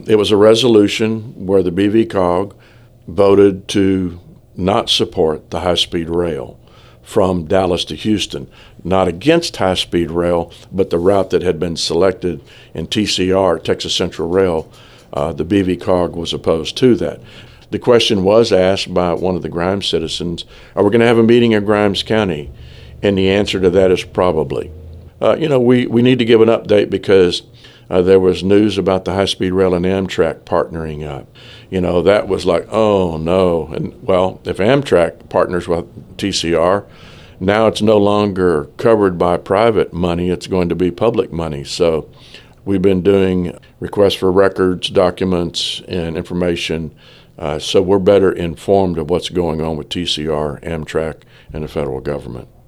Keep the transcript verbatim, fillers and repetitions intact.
It was a resolution where the B V C O G voted to not support the high-speed rail from Dallas to Houston, not against high-speed rail, but the route that had been selected in T C R, Texas Central Rail. Uh, the B V C O G was opposed to that. The question was asked by one of the Grimes citizens, are we going to have a meeting in Grimes County? And the answer to that is probably. Uh, you know, we, we need to give an update because uh, there was news about the high-speed rail and Amtrak partnering up. You know, that was like, oh, no. And, well, if Amtrak partners with T C R, now it's no longer covered by private money. It's going to be public money. So we've been doing requests for records, documents, and information, uh, so we're better informed of what's going on with T C R, Amtrak, and the federal government.